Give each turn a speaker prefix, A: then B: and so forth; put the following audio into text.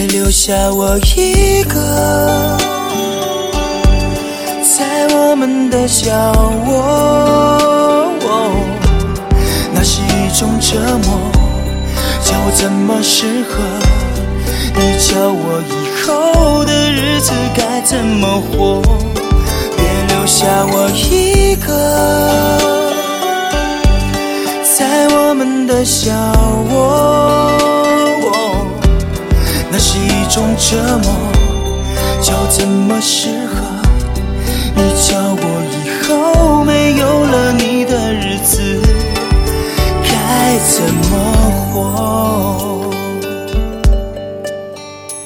A: 别留下我一个，在我们的角落，那是一种折磨，叫我怎么适合？你叫我以后的日子该怎么活？别留下我一个，在我们的角落，那是一种折磨，叫怎么适合？